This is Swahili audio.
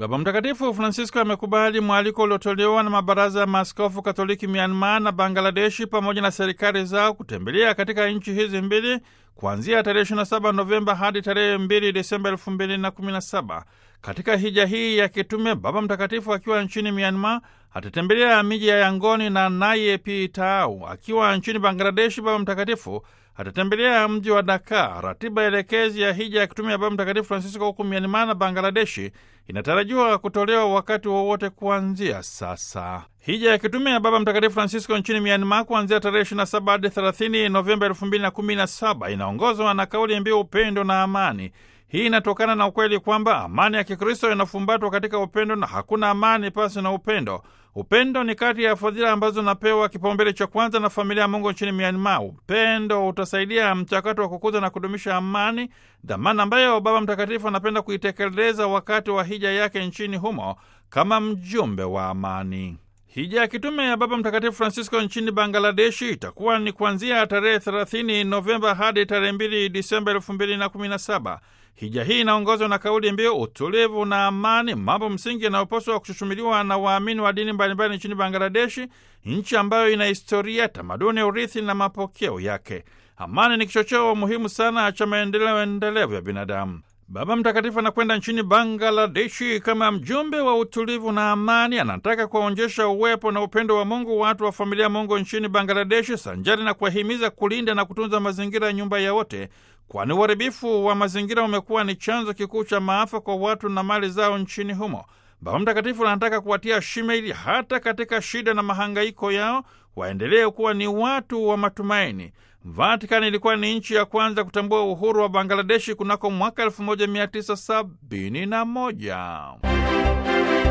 Baba Mtakatifu Francisco amekubali mwaliko uliotolewa na mabaraza ya maaskofu Katoliki Myanmar na Bangladeshi pamoja na serikali zao kutembelea katika nchi hizi mbili kuanzia tarehe 27 Novemba hadi tarehe 2 Desemba 2017. Katika hija hii ya kitume, Baba Mtakatifu akiwa nchini Myanmar atatembelea miji ya Yangon na Naypyi Taw. Akiwa nchini Bangladeshi, Baba Mtakatifu atatembelea mji wa Dhaka. Ratiba elekezi ya hija ya kitume ya Baba Mtakatifu Francisco huku Myanmar na Bangladeshi inatarajiwa kutolewa wakati wowote kuanzia sasa. Hija ya kitume ya Baba Mtakatifu Francisco nchini Myanmar kuanzia tarehe 27 hadi 30 Novemba 2017 inaongozwa na kauli mbiu upendo na amani. Hii inatokana na ukweli kwamba amani ya Kikristo inafumbatwa katika upendo na hakuna amani pasi na upendo. Upendo ni kati ya fadhila ambazo napewa kipaumbele cha kwanza na familia ya Mungu nchini Myanmar. Upendo utasaidia mchakato wa kukuza na kudumisha amani, dhamana ambayo Baba Mtakatifu anapenda kuitekeleza wakati wa hija yake nchini humo kama mjumbe wa amani. Hija ya kitume ya Baba Mtakatifu Francisco nchini Bangladeshi itakuwa ni kuanzia tarehe 30 Novemba hadi tarehe 2 Disemba 2017. Hija hii inaongozwa na kauli mbiu utulivu na amani, mambo msingi yanayopaswa kushushumiliwa na waamini wa dini mbalimbali nchini Bangladeshi, nchi ambayo ina historia, tamaduni, urithi na mapokeo yake. Amani ni kichocheo muhimu sana cha maendeleo endelevu ya binadamu. Baba Mtakatifu anakwenda nchini Bangladeshi kama mjumbe wa utulivu na amani. Anataka kuwaonyesha uwepo na upendo wa Mungu watu wa familia Mungu nchini Bangladeshi, sanjari na kuwahimiza kulinda na kutunza mazingira ya nyumba ya wote, kwani uharibifu wa mazingira umekuwa ni chanzo kikuu cha maafa kwa watu na mali zao nchini humo. Baba Mtakatifu anataka kuwatia shime ili hata katika shida na mahangaiko yao waendelee kuwa ni watu wa matumaini. Vatican ilikuwa ni nchi ya kwanza kutambua uhuru wa Bangladeshi kunako mwaka 1971.